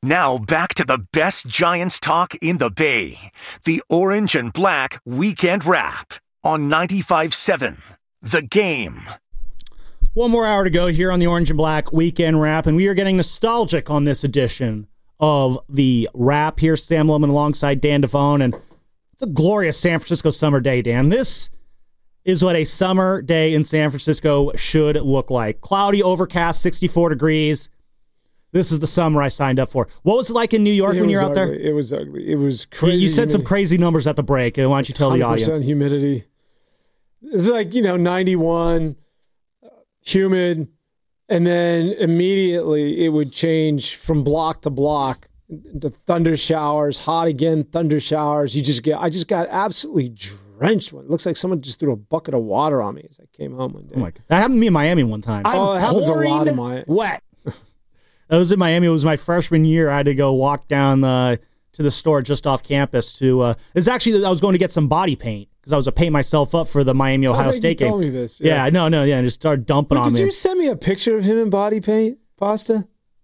Now back to the best Giants talk in the Bay. The Orange and Black Weekend Wrap on 95.7 The Game. One more hour to go here on the Orange and Black Weekend Wrap, and we are getting nostalgic on this edition of the Wrap. Here, Sam Lohman alongside Dan Devone, and it's a glorious San Francisco summer day, Dan. This is what a summer day in San Francisco should look like. Cloudy, overcast, 64 degrees. This is the summer I signed up for. What was it like in New York when you were out there? It was ugly. It was crazy. You said some crazy numbers at the break. Why don't you tell the audience? 100% humidity. It's like, 91, humid, and then immediately it would change from block to block into thunder showers, hot again, thunder showers. I just got absolutely drenched. It looks like someone just threw a bucket of water on me as I came home one day. Oh my God. That happened to me in Miami one time. It happens a lot in Miami. Wet. I was in Miami. It was my freshman year. I had to go walk down to the store just off campus to. It's actually I was going to get some body paint because I was to paint myself up for the Miami Ohio State game. You told me this. Yeah, no, and just started dumping on me. Did you send me a picture of him in body paint, Pasta?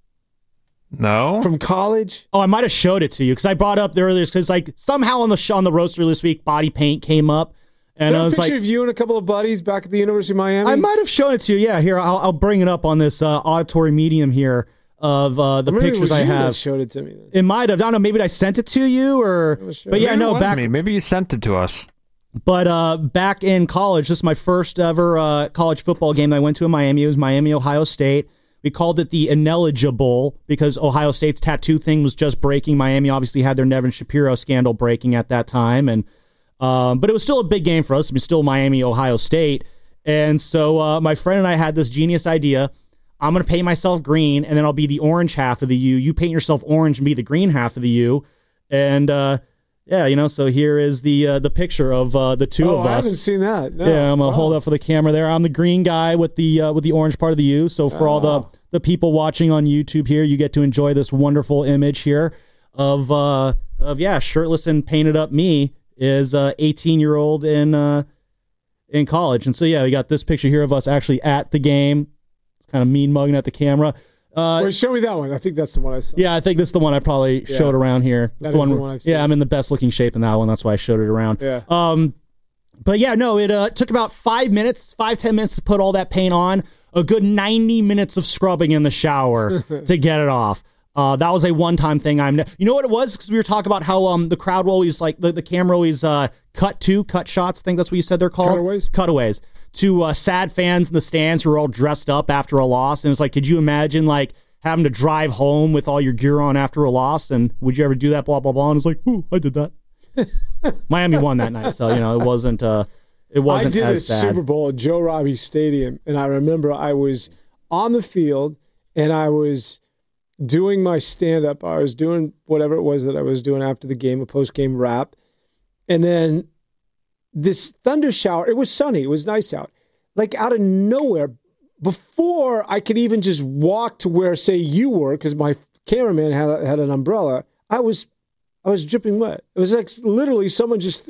No. From college? Oh, I might have showed it to you because I brought up earlier because somehow on the roaster this week, body paint came up. And I was like, picture of you and a couple of buddies back at the University of Miami. I might have shown it to you. Yeah, here I'll bring it up on this auditory medium here. Of the pictures I have. That showed it to me. Then. It might have. I don't know. Maybe I sent it to you, but yeah, no. Back. Maybe you sent it to us. But back in college, this is my first ever college football game that I went to in Miami. It was Miami, Ohio State. We called it the Ineligible because Ohio State's tattoo thing was just breaking. Miami obviously had their Nevin Shapiro scandal breaking at that time, and but it was still a big game for us. It was still Miami, Ohio State, and so my friend and I had this genius idea. I'm going to paint myself green, and then I'll be the orange half of the U. You paint yourself orange and be the green half of the U. And, so here is the picture of the two of us. I haven't seen that. No. Yeah, I'm going to hold up for the camera there. I'm the green guy with the orange part of the U. So for all the people watching on YouTube here, you get to enjoy this wonderful image here of shirtless and painted up me is 18-year-old in college. And so, yeah, we got this picture here of us actually at the game. Kind of mean mugging at the camera. Wait, show me that one. I think that's the one I saw. Yeah, I think this is the one I probably showed around here. That's the one I've seen. Yeah, I'm in the best looking shape in that one. That's why I showed it around. Yeah. But yeah, no, it took about 10 minutes to put all that paint on. A good 90 minutes of scrubbing in the shower to get it off. That was a one-time thing. You know what it was? Because we were talking about how the crowd will always, like, the camera always cut shots. I think that's what you said they're called. Cutaways. To sad fans in the stands who are all dressed up after a loss. And it's like, could you imagine, like, having to drive home with all your gear on after a loss? And would you ever do that, blah, blah, blah? And it's like, ooh, I did that. Miami won that night, so, it wasn't I did a sad. Super Bowl at Joe Robbie Stadium, and I remember I was on the field, and I was doing my stand-up. I was doing whatever it was that I was doing after the game, a post-game wrap. And then this thunder shower, it was sunny, it was nice out. Like out of nowhere, before I could even just walk to where, say, you were, because my cameraman had an umbrella, I was dripping wet. It was like literally someone just,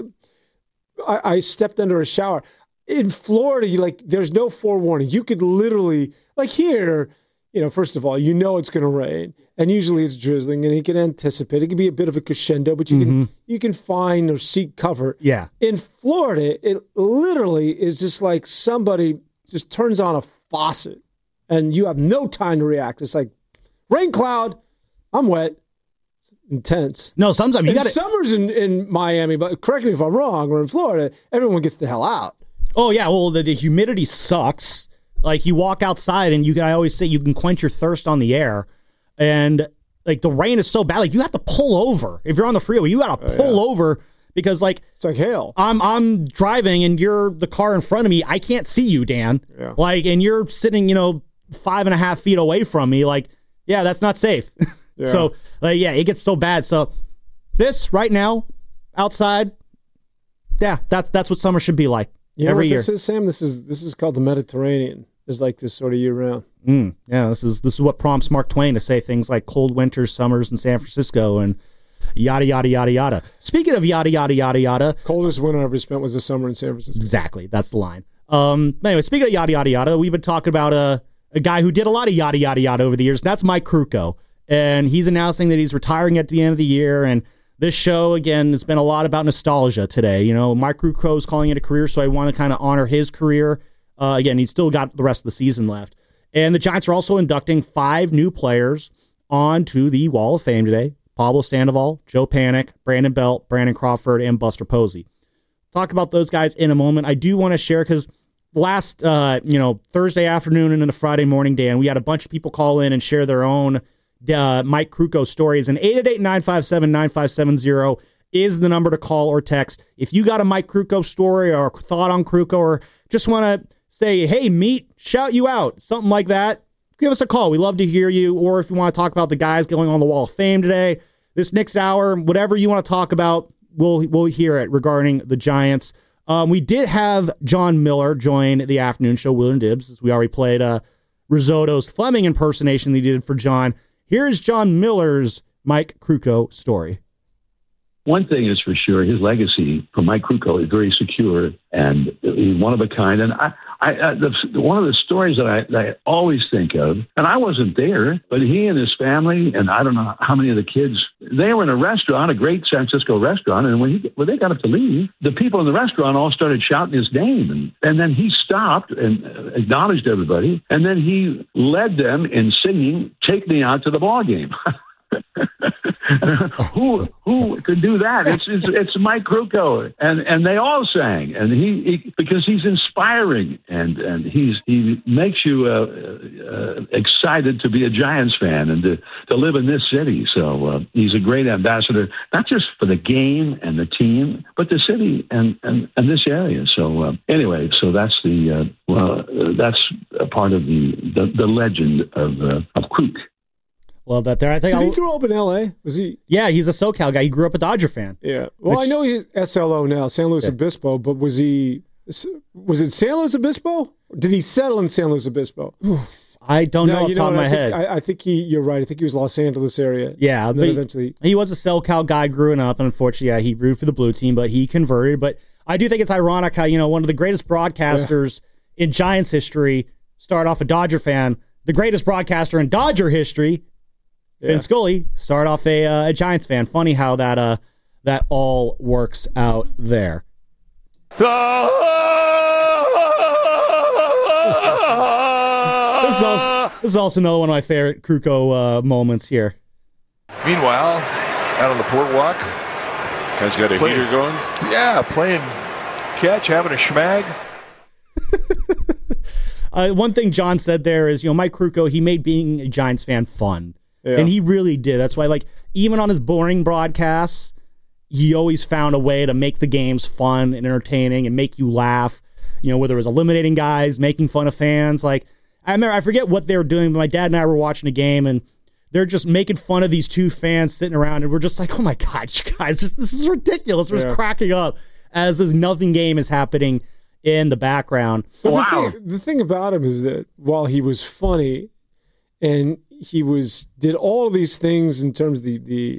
I stepped under a shower. In Florida, there's no forewarning. You could literally, like here, first of all, it's going to rain. And usually it's drizzling, and you can anticipate. It can be a bit of a crescendo, but you can find or seek cover. Yeah. In Florida, it literally is just like somebody just turns on a faucet, and you have no time to react. It's like, rain cloud, I'm wet. It's intense. No, sometimes you got Summers in Miami, but correct me if I'm wrong, or in Florida, everyone gets the hell out. Oh, yeah, well, the humidity sucks. Like, you walk outside, and I always say you can quench your thirst on the air. And like the rain is so bad, like you have to pull over if you're on the freeway. You got to pull over because like it's like hail. I'm driving and you're the car in front of me. I can't see you, Dan. Yeah. Like, and you're sitting 5.5 feet away from me. Like, yeah, that's not safe. Yeah. So like, yeah, it gets so bad. So this right now outside, yeah, that's what summer should be like. Every year. This is, Sam? This is called the Mediterranean. It's like this sort of year round. Yeah, this is what prompts Mark Twain to say things like cold winters, summers in San Francisco, and yada, yada, yada, yada. Speaking of yada, yada, yada, yada. Coldest winter I ever spent was the summer in San Francisco. Exactly. That's the line. Anyway, speaking of yada, yada, yada, we've been talking about a guy who did a lot of yada, yada, yada over the years. That's Mike Krukow. and he's announcing that he's retiring at the end of the year. And this show, again, has been a lot about nostalgia today. You know, Mike Krukow is calling it a career, so I want to kind of honor his career. Again, he's still got the rest of the season left. And the Giants are also inducting 5 new players onto the Wall of Fame today. Pablo Sandoval, Joe Panik, Brandon Belt, Brandon Crawford, and Buster Posey. Talk about those guys in a moment. I do want to share, because last Thursday afternoon and into Friday morning, Dan, we had a bunch of people call in and share their own Mike Krukow stories. And 888-957-9570 is the number to call or text. If you got a Mike Krukow story or thought on Krukow, or just want to say, hey, meet, shout you out, something like that, give us a call. We love to hear you. Or if you want to talk about the guys going on the Wall of Fame today, this next hour, whatever you want to talk about, we'll hear it regarding the Giants. We did have John Miller join the afternoon show, Will and Dibs, as we already played Risotto's Fleming impersonation that he did for John. Here's John Miller's Mike Krukow story. One thing is for sure, his legacy for Mike Krukow is very secure, and he's one of a kind. And one of the stories that I always think of, and I wasn't there, but he and his family, and I don't know how many of the kids, they were in a restaurant, a great San Francisco restaurant, and when they got up to leave, the people in the restaurant all started shouting his name, and then he stopped and acknowledged everybody, and then he led them in singing "Take Me Out to the Ball Game." Who could do that? It's Mike Krukow, and they all sang, and he because he's inspiring, and he makes you excited to be a Giants fan and to live in this city. So he's a great ambassador, not just for the game and the team, but the city and this area. So anyway, so that's that's a part of the legend of Kruk. Love that there. I think Did he grow up in L.A.? Was he? Yeah, he's a SoCal guy. He grew up a Dodger fan. Yeah. Well, I know he's SLO now, San Luis Obispo, but was it San Luis Obispo? Did he settle in San Luis Obispo? I don't know off the top of my head. I think you're right. I think he was Los Angeles area. Yeah, but eventually he was a SoCal guy growing up, and unfortunately, he rooted for the blue team, but he converted. But I do think it's ironic how, one of the greatest broadcasters in Giants history started off a Dodger fan. The greatest broadcaster in Dodger history, Vin Scully, started off a Giants fan. Funny how that all works out there. This is also another one of my favorite Krukow moments here. Meanwhile, out on the port walk, guy's got a heater going. Yeah, playing catch, having a schmag. One thing John said there is, Mike Krukow, he made being a Giants fan fun. Yeah. And he really did. That's why, even on his boring broadcasts, he always found a way to make the games fun and entertaining and make you laugh. Whether it was eliminating guys, making fun of fans. I forget what they were doing, but my dad and I were watching a game, and they're just making fun of these two fans sitting around, and we're just like, oh my God, guys, this is ridiculous. We're just cracking up as this nothing game is happening in the background. But wow. The thing about him is that while he was funny, and he did all of these things in terms of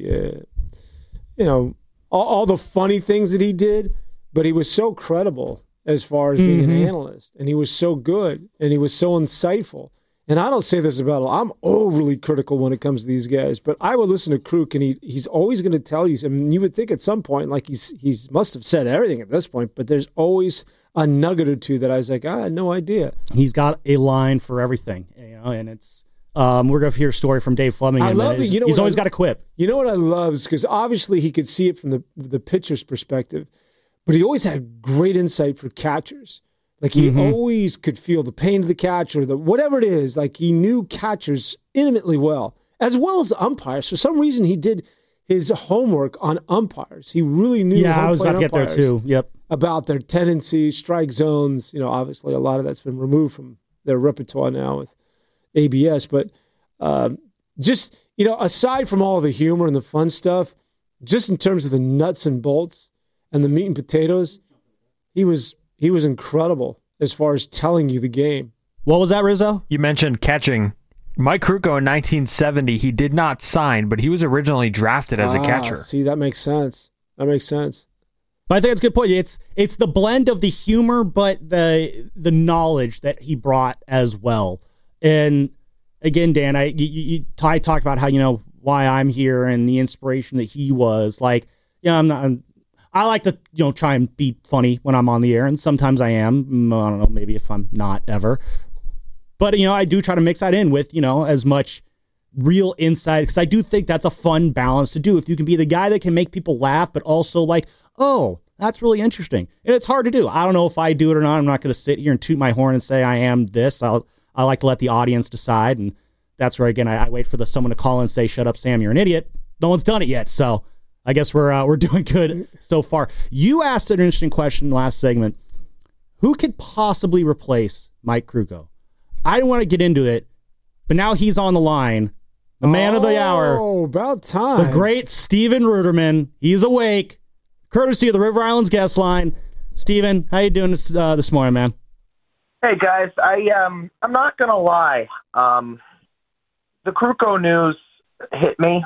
all the funny things that he did, but he was so credible as far as being an analyst, and he was so good, and he was so insightful. And I don't say this about I'm overly critical when it comes to these guys, but I would listen to Kruk, and he's always going to tell you. I mean, you would think at some point, he's must have said everything at this point, but there's always a nugget or two that I was like, I had no idea. He's got a line for everything, and it's. We're going to hear a story from Dave Fleming. I love it. He's always got a quip. You know what I love is because obviously he could see it from the pitcher's perspective, but he always had great insight for catchers. He always could feel the pain of the catcher, whatever it is. He knew catchers intimately well as umpires. For some reason, he did his homework on umpires. He really knew. Yeah, I was about to get there too. Yep. About their tendencies, strike zones. Obviously a lot of that's been removed from their repertoire now with ABS, but just, aside from all the humor and the fun stuff, just in terms of the nuts and bolts and the meat and potatoes, he was incredible as far as telling you the game. What was that, Rizzo? You mentioned catching. Mike Krukow in 1970, he did not sign, but he was originally drafted as a catcher. See, that makes sense. But I think that's a good point. It's the blend of the humor, but the knowledge that he brought as well. And again, Dan, I talked about how, why I'm here and the inspiration that he was. Like, I like to, try and be funny when I'm on the air, and sometimes I am. I don't know, maybe if I'm not ever. But, I do try to mix that in with, as much real insight, because I do think that's a fun balance to do. If you can be the guy that can make people laugh, but also like, oh, that's really interesting. And it's hard to do. I don't know if I do it or not. I'm not going to sit here and toot my horn and say I am this. I like to let the audience decide. And that's where, again, I wait for someone to call and say, shut up, Sam, you're an idiot. No one's done it yet. So I guess we're doing good so far. You asked an interesting question last segment. Who could possibly replace Mike Krukow? I didn't want to get into it, but now he's on the line. The man of the hour. Oh, about time. The great Steven Ruderman. He's awake. Courtesy of the River Islands guest line. Steven, how you doing this morning, man? Hey, guys. I'm not going to lie. The Krukow news hit me.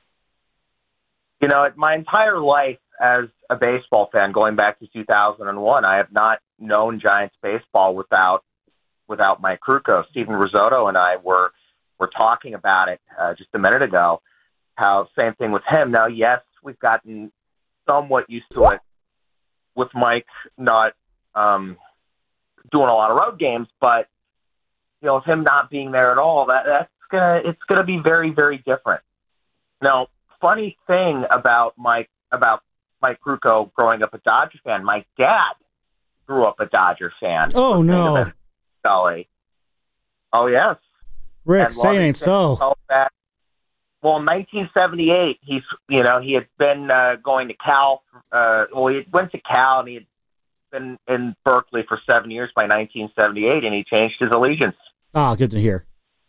My entire life as a baseball fan, going back to 2001, I have not known Giants baseball without Mike Krukow. Steven Risotto and I were talking about it just a minute ago, how same thing with him. Now, yes, we've gotten somewhat used to it with Mike not doing a lot of road games, but with him not being there at all, it's gonna be very, very different. Now, funny thing about Mike Krukow growing up a Dodger fan, my dad grew up a Dodger fan. Oh no. Golly. Oh yes. Rick, say it ain't so. Well, in 1978, he had been going to Cal. He went to Cal, and he had been in Berkeley for 7 years by 1978, and he changed his allegiance. Ah, good to hear.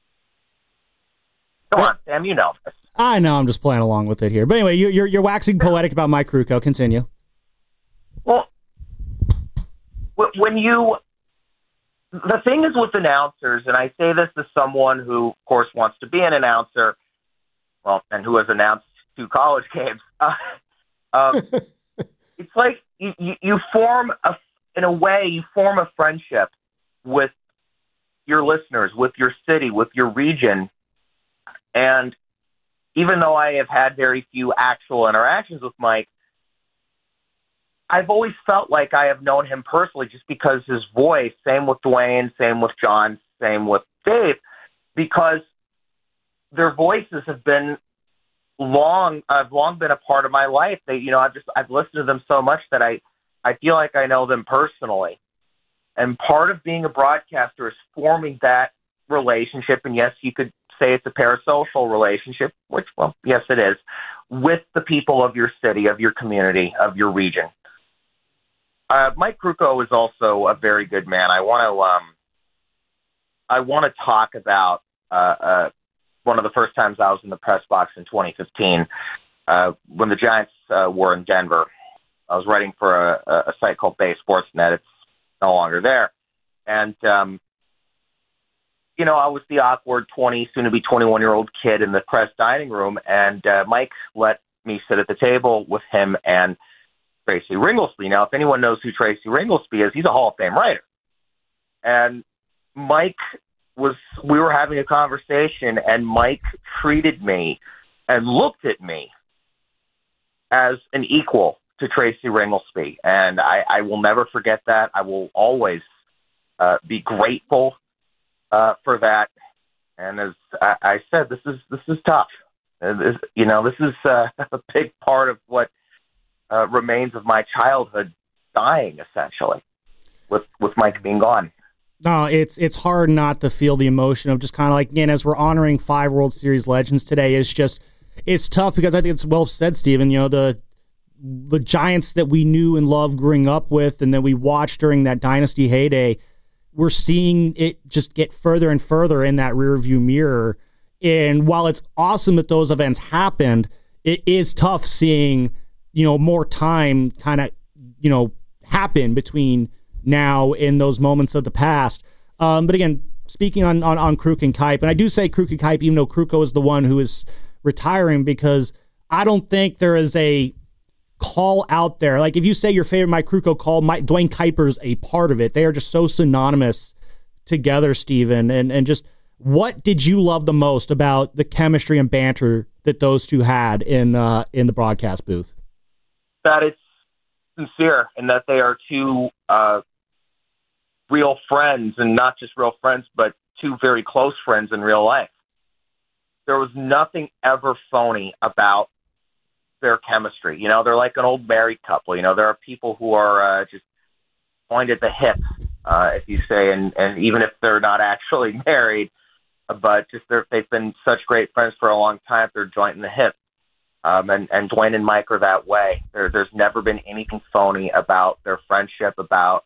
Come on, Sam, you know this. I know, I'm just playing along with it here. But anyway, you're waxing poetic about Mike Krukow. Continue. Well, the thing is with announcers, and I say this as someone who, of course, wants to be an announcer, and who has announced 2 college games. It's like you form a friendship with your listeners, with your city, with your region. And even though I have had very few actual interactions with Mike, I've always felt like I have known him personally just because his voice, same with Dwayne, same with John, same with Dave, because their voices have been I've long been a part of my life. I've listened to them so much that I feel like I know them personally. And part of being a broadcaster is forming that relationship. And yes, you could say it's a parasocial relationship, which, yes, it is, with the people of your city, of your community, of your region. Mike Krukow is also a very good man. I want to talk about one of the first times I was in the press box in 2015 when the Giants were in Denver. I was writing for a site called Bay Sportsnet. It's no longer there. And, I was the awkward 20, soon to be 21-year-old kid in the press dining room. And Mike let me sit at the table with him and Tracy Ringlesby. Now, if anyone knows who Tracy Ringlesby is, he's a Hall of Fame writer. And we were having a conversation, and Mike treated me and looked at me as an equal to Tracy Ringlesby. And I will never forget that. I will always be grateful for that. And as I said, this is tough. This is a big part of what remains of my childhood dying, essentially, with Mike being gone. No, it's hard not to feel the emotion of just kind of like, again, as we're honoring 5 World Series legends today, it's tough because I think it's well said, Steven, the Giants that we knew and loved growing up with and that we watched during that dynasty heyday, we're seeing it just get further and further in that rearview mirror. And while it's awesome that those events happened, it is tough seeing more time kind of, happen between now and those moments of the past. But again, speaking on Kruk and Kipe, and I do say Kruk and Kipe, even though Krukow is the one who is retiring, because I don't think there is a call out there. Like if you say your favorite Mike Krukow call, Dwayne Kuiper's a part of it. They are just so synonymous together, Steven. And just, What did you love the most about the chemistry and banter that those two had in the broadcast booth? That it's sincere and that they are two real friends, and not just real friends, but two very close friends in real life. There was nothing ever phony about their chemistry. You know, they're like an old married couple. You know, there are people who are just joined at the hip, if you say, and even if they're not actually married, but just they've been such great friends for a long time, they're joined in the hip. And Dwayne and Mike are that way. There's never been anything phony about their friendship, about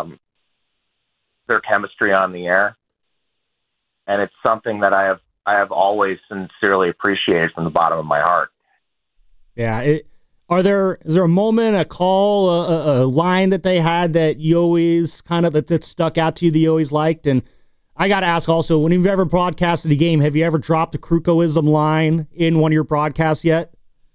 their chemistry on the air. And it's something that I have always sincerely appreciated from the bottom of my heart. Yeah. Is there a moment, a call, a line that they had that you always kind of that stuck out to you that you always liked? And I got to ask also, when you've ever broadcasted a game, have you ever dropped a Krukoism line in one of your broadcasts yet?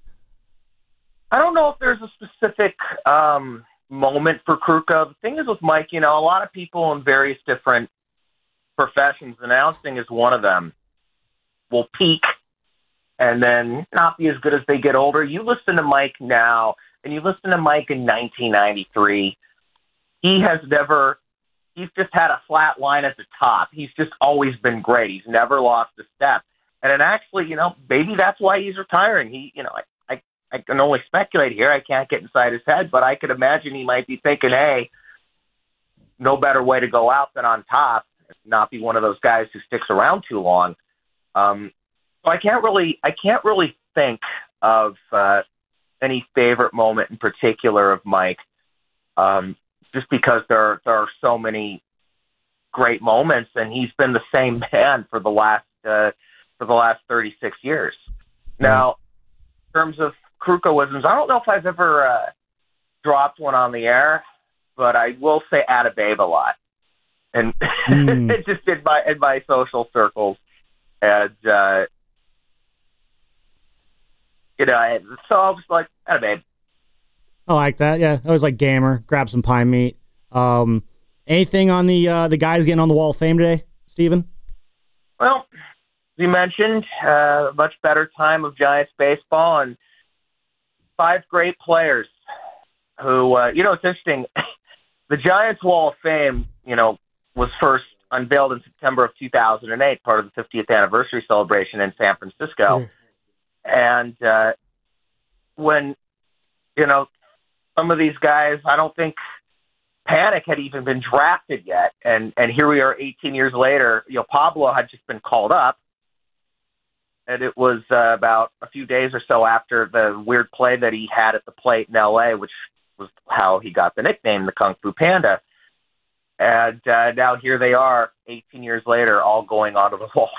I don't know if there's a specific moment for Kruko. The thing is with Mike, you know, a lot of people in various different professions, announcing is one of them, will peak and then not be as good as they get older. You listen to Mike now, and you listen to Mike in 1993. He's just had a flat line at the top. He's just always been great. He's never lost a step. And then actually, you know, maybe that's why he's retiring. He, you know, I can only speculate here. I can't get inside his head, but I could imagine he might be thinking, hey, no better way to go out than on top, not be one of those guys who sticks around too long. So I can't really think of any favorite moment in particular of Mike, just because there are so many great moments, and he's been the same man for the last 36 years. Now, in terms of Krukoisms, I don't know if I've ever dropped one on the air, but I will say "Attababe" a lot, and just in my social circles, and you know, so I was like, "Attababe." I like that. Yeah, I was like gamer. Grab some pine meat. Anything on the guys getting on the Wall of Fame today, Steven? Well, as you mentioned, a much better time of Giants baseball, and 5 great players who, you know, it's interesting. The Giants Wall of Fame, you know, was first unveiled in September of 2008, part of the 50th anniversary celebration in San Francisco. And when, you know, some of these guys, I don't think Panic had even been drafted yet. And here we are 18 years later. You know, Pablo had just been called up. And it was about a few days or so after the weird play that he had at the plate in L.A., which was how he got the nickname, the Kung Fu Panda. And now here they are, 18 years later, all going onto the Wall.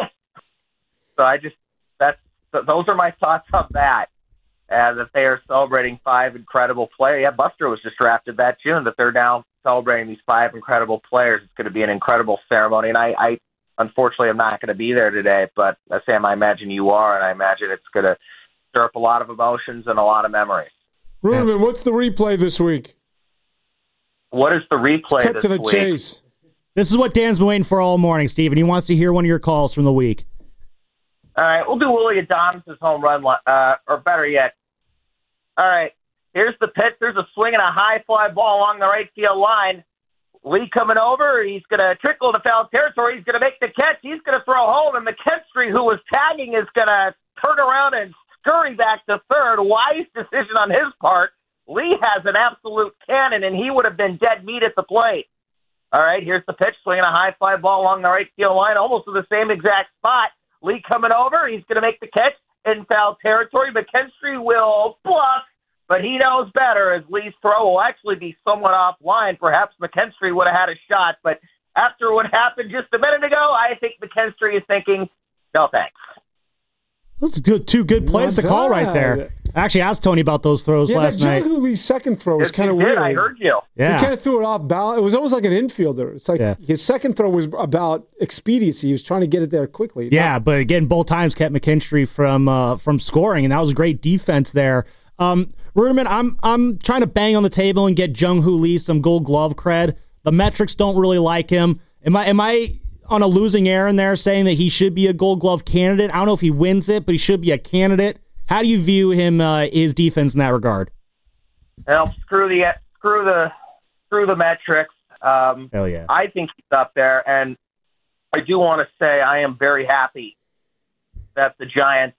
So those are my thoughts on that. That they are celebrating 5 incredible players. Yeah, Buster was just drafted that June, that they're now celebrating these 5 incredible players. It's going to be an incredible ceremony. And I unfortunately, I'm not going to be there today, but Sam, I imagine you are, and I imagine it's going to stir up a lot of emotions and a lot of memories. Ruben, what's the replay this week? What is the replay Cut to the chase. This is what Dan's been waiting for all morning, Steven. He wants to hear one of your calls from the week. All right, we'll do Willie Adonis' home run, or better yet. All right, here's the pitch. There's a swing and a high fly ball along the right field line. Lee coming over. He's going to trickle to foul territory. He's going to make the catch. He's going to throw home, and McKinstry, who was tagging, is going to turn around and scurry back to third. Wise decision on his part. Lee has an absolute cannon, and he would have been dead meat at the plate. All right, here's the pitch, swinging a high fly ball along the right field line, almost to the same exact spot. Lee coming over. He's going to make the catch in foul territory. McKinstry will bluff, but he knows better, as Lee's throw will actually be somewhat offline. Perhaps McKinstry would have had a shot, but after what happened just a minute ago, I think McKinstry is thinking, no thanks. That's good. 2 good plays to call right there. I actually asked Tony about those throws last night. John Hooley's second throw was kind of weird. I heard you. Yeah. He kind of threw it off balance. It was almost like an infielder. It's like his second throw was about expediency. He was trying to get it there quickly. Yeah, but again, both times kept McKinstry from scoring, and that was a great defense there. Ruderman, I'm trying to bang on the table and get Jung Hoo Lee some Gold Glove cred. The metrics don't really like him. Am I on a losing errand there, saying that he should be a Gold Glove candidate. I don't know if he wins it, but he should be a candidate. How do you view him, his defense in that regard? Well, screw the metrics. Hell yeah. I think he's up there, and I do want to say I am very happy that the Giants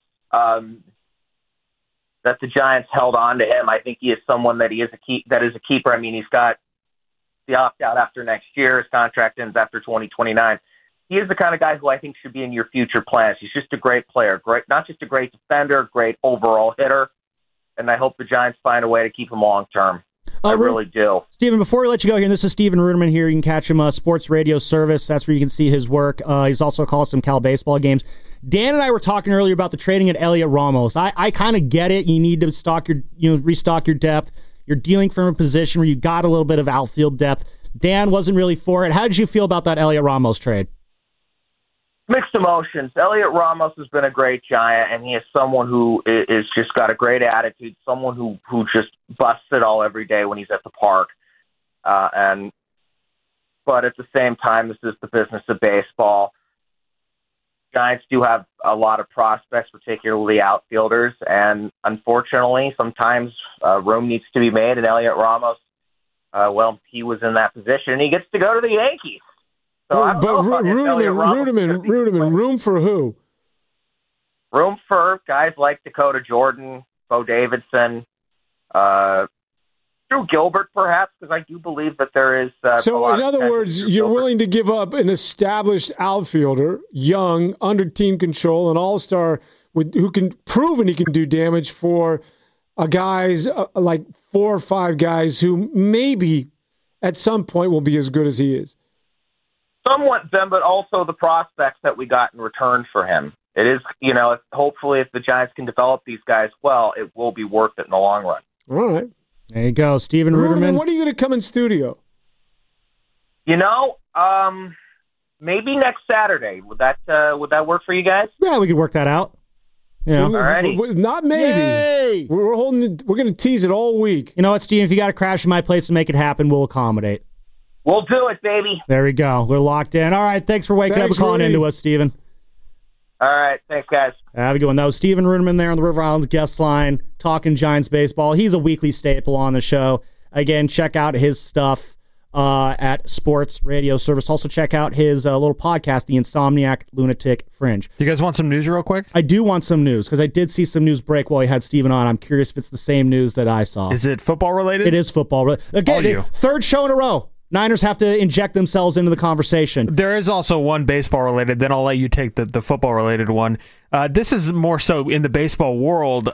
held on to him. I think he is someone that is a keeper. I mean, he's got the opt-out after next year. His contract ends after 2029. He is the kind of guy who I think should be in your future plans. He's just a great player, not just a great defender, great overall hitter, and I hope the Giants find a way to keep him long-term. I really do. Steven, before we let you go here, this is Steven Ruderman here. You can catch him Sports Radio Service. That's where you can see his work. He's also called some Cal baseball games. Dan and I were talking earlier about the trading at Elliot Ramos. I kind of get it. You need to restock your depth. You're dealing from a position where you got a little bit of outfield depth. Dan wasn't really for it. How did you feel about that Elliot Ramos trade? Mixed emotions. Elliot Ramos has been a great Giant, and he is someone who is just got a great attitude, someone who just busts it all every day when he's at the park. But at the same time, this is the business of baseball. Giants do have a lot of prospects, particularly outfielders, and unfortunately, sometimes room needs to be made, and Elliot Ramos, he was in that position, and he gets to go to the Yankees. So Ruderman, room for who? Room for guys like Dakota Jordan, Bo Davidson, Drew Gilbert, perhaps, because I do believe that there is. So, in other words, you're willing to give up an established outfielder, young, under team control, an all-star who can proven he can do damage for guys like 4 or 5 guys who maybe at some point will be as good as he is. Somewhat them, but also the prospects that we got in return for him. It is, hopefully if the Giants can develop these guys well, it will be worth it in the long run. All right. There you go, Steven Ruderman. When are you going to come in studio? Maybe next Saturday. Would that work for you guys? Yeah, we could work that out. Yeah. Alrighty. Not maybe. Yay! We're going to tease it all week. You know what, Steven? If you got to crash in my place to make it happen, we'll accommodate. We'll do it, baby. There we go. We're locked in. All right. Thanks for waking up and calling into us, Steven. All right. Thanks, guys. Have a good one. That was Steven Ruderman there on the River Islands guest line, talking Giants baseball. He's a weekly staple on the show. Again, check out his stuff at Sports Radio Service. Also, check out his little podcast, The Insomniac Lunatic Fringe. Do you guys want some news real quick? I do want some news, because I did see some news break while he had Steven on. I'm curious if it's the same news that I saw. Is it football related? It is football related. Again, third show in a row. Niners have to inject themselves into the conversation. There is also one baseball related, then I'll let you take the football related one. This is more so in the baseball world.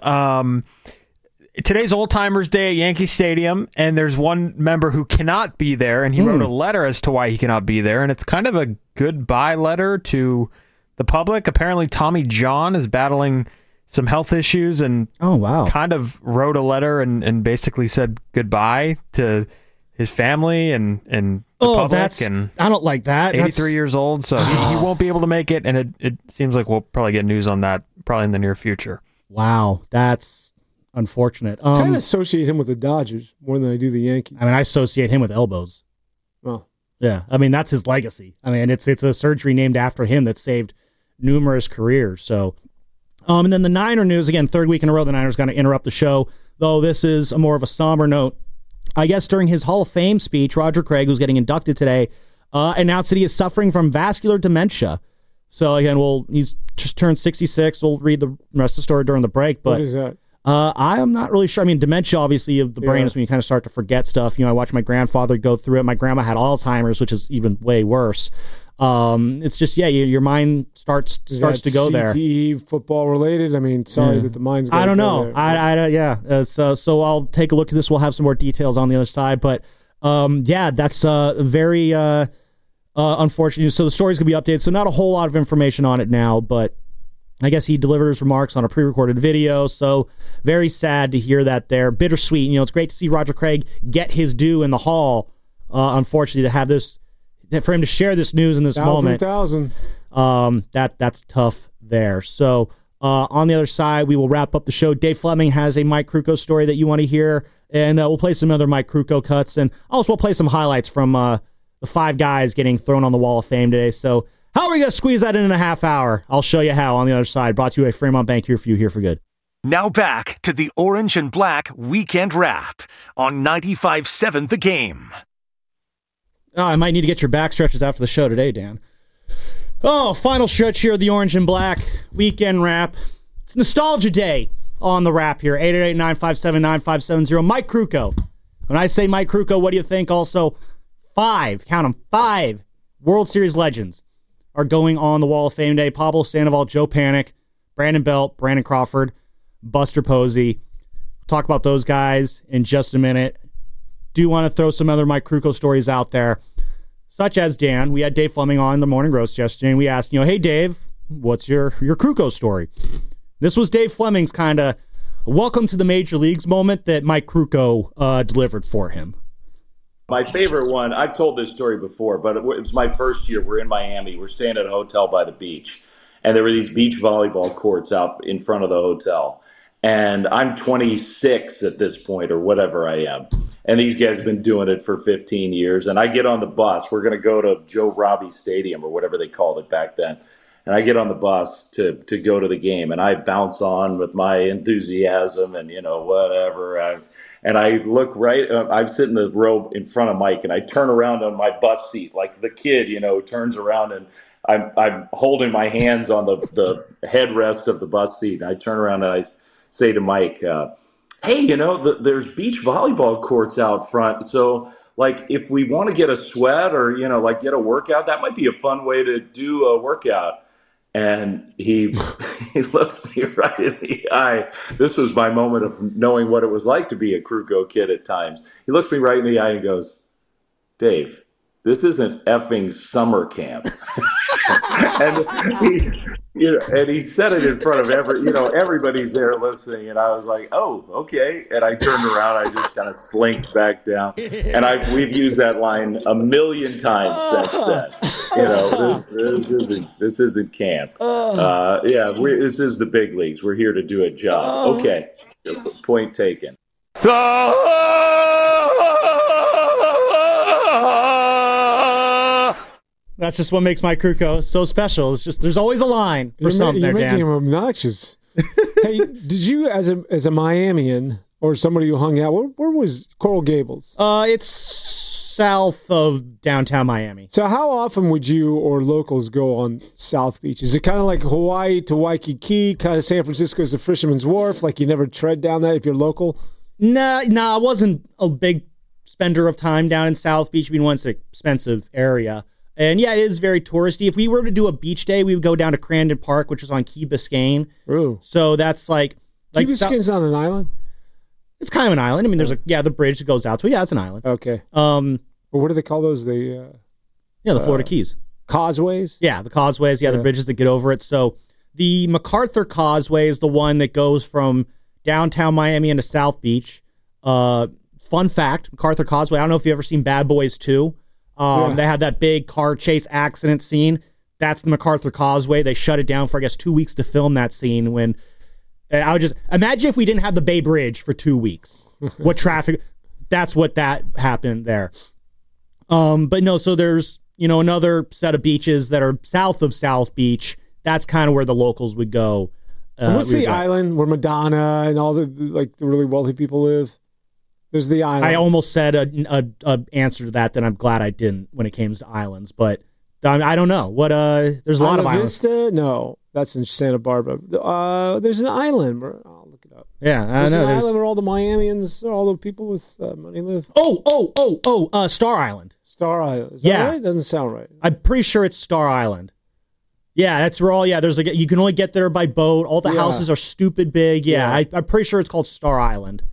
Today's Old Timers Day at Yankee Stadium, and there's one member who cannot be there, and he wrote a letter as to why he cannot be there, and it's kind of a goodbye letter to the public. Apparently, Tommy John is battling some health issues, and kind of wrote a letter and basically said goodbye to his family and the public. And I don't like that. 83 years old, so he won't be able to make it, and it seems like we'll probably get news on that probably in the near future. Wow, that's unfortunate. I kind of associate him with the Dodgers more than I do the Yankees. I mean, I associate him with elbows. Oh. Yeah, I mean, that's his legacy. I mean, it's a surgery named after him that saved numerous careers. So, and then the Niner news, again, third week in a row, the Niners going to interrupt the show, though this is more of a somber note. I guess during his Hall of Fame speech, Roger Craig, who's getting inducted today, announced that he is suffering from vascular dementia. So, again, he's just turned 66. We'll read the rest of the story during the break. But what is that? I am not really sure. I mean, dementia, obviously, of the brain is when you kind of start to forget stuff. I watched my grandfather go through it. My grandma had Alzheimer's, which is even way worse. It's just, your mind starts to go there. CTE, football related? I mean, sorry that the mind's going I don't know. So I'll take a look at this. We'll have some more details on the other side. But, that's very unfortunate. So the story's going to be updated. So not a whole lot of information on it now, but I guess he delivered his remarks on a pre-recorded video. So very sad to hear that there. Bittersweet. It's great to see Roger Craig get his due in the Hall. Unfortunately, to have this, for him to share this news in this moment. That's tough there. So on the other side, we will wrap up the show. Dave Fleming has a Mike Krukow story that you want to hear, and we'll play some other Mike Krukow cuts, and also we'll play some highlights from the 5 guys getting thrown on the Wall of Fame today. So How are we going to squeeze that in a half hour? I'll show you how on the other side. Brought to you by Fremont Bank, here for you, here for good. Now back to the Orange and Black Weekend Wrap on 95.7 The Game. Oh, I might need to get your back stretches after the show today, Dan. Oh, final stretch here of the Orange and Black Weekend Wrap. It's Nostalgia Day on the wrap here. 888-957-9570. Mike Krukow. When I say Mike Krukow, what do you think? Also, 5 World Series legends are going on the Wall of Fame today. Pablo Sandoval, Joe Panik, Brandon Belt, Brandon Crawford, Buster Posey. We'll talk about those guys in just a minute. Do want to throw some other Mike Krukow stories out there, such as Dan. We had Dave Fleming on the Morning Roast yesterday, and we asked, hey, Dave, what's your Krukow story? This was Dave Fleming's kind of welcome to the major leagues moment that Mike Krukow delivered for him. My favorite one, I've told this story before, but it was my first year. We're in Miami. We're staying at a hotel by the beach. And there were these beach volleyball courts out in front of the hotel. And I'm 26 at this point, or whatever I am. And these guys have been doing it for 15 years. And I get on the bus. We're going to go to Joe Robbie Stadium, or whatever they called it back then. And I get on the bus to go to the game. And I bounce on with my enthusiasm and, whatever. And I look right, I sit in the row in front of Mike, and I turn around on my bus seat like the kid, turns around, and I'm holding my hands on the headrest of the bus seat. And I turn around and I say to Mike, hey, there's beach volleyball courts out front. So, if we want to get a sweat or, get a workout, that might be a fun way to do a workout. And he looks me right in the eye. This was my moment of knowing what it was like to be a Krukow kid at times. He looks me right in the eye and goes, Dave, this isn't effing summer camp. And he said it in front of everybody's there listening. And I was like, oh, okay. And I turned around. I just kind of slinked back down. And we've used that line a million times since then. This isn't camp. This is the big leagues. We're here to do a job. Okay. Point taken. That's just what makes Mike Krukow so special. It's just there's always a line for something there, Dan. You're making him obnoxious. Hey, did you, as a Miamian or somebody who hung out, where was Coral Gables? It's south of downtown Miami. So how often would you or locals go on South Beach? Is it kind of like Hawaii to Waikiki, kind of San Francisco to Fisherman's Wharf? Like you never tread down that if you're local? Nah, I wasn't a big spender of time down in South Beach. I mean, it's an expensive area. And yeah, it is very touristy. If we were to do a beach day, we would go down to Crandon Park, which is on Key Biscayne. Ooh. So that's like Key Biscayne's on an island? It's kind of an island. I mean, there's the bridge that goes out. So yeah, it's an island. Okay. Well, what do they call those? The Florida Keys. Causeways? Yeah, the causeways. Yeah, the bridges that get over it. So the MacArthur Causeway is the one that goes from downtown Miami into South Beach. Fun fact, MacArthur Causeway, I don't know if you've ever seen Bad Boys 2. They had that big car chase accident scene. That's the MacArthur Causeway. They shut it down for, 2 weeks to film that scene. When I would just imagine if we didn't have the Bay Bridge for 2 weeks, what traffic, that's what that happened there. But no, so there's, another set of beaches that are south of South Beach. That's kind of where the locals would go. What's the island where Madonna and all the really wealthy people live? There's the island. I almost said a answer to that I'm glad I didn't when it came to islands, but I don't know. There's a lot of islands. Vista? No, that's in Santa Barbara. There's an island where I'll look it up. Yeah, there's an island where all the Miamians, all the people with money live. Star Island. Star Island. Is that right? Doesn't sound right. I'm pretty sure it's Star Island. Yeah, that's where all. Yeah, there's you can only get there by boat. All the houses are stupid big. Yeah, I'm pretty sure it's called Star Island.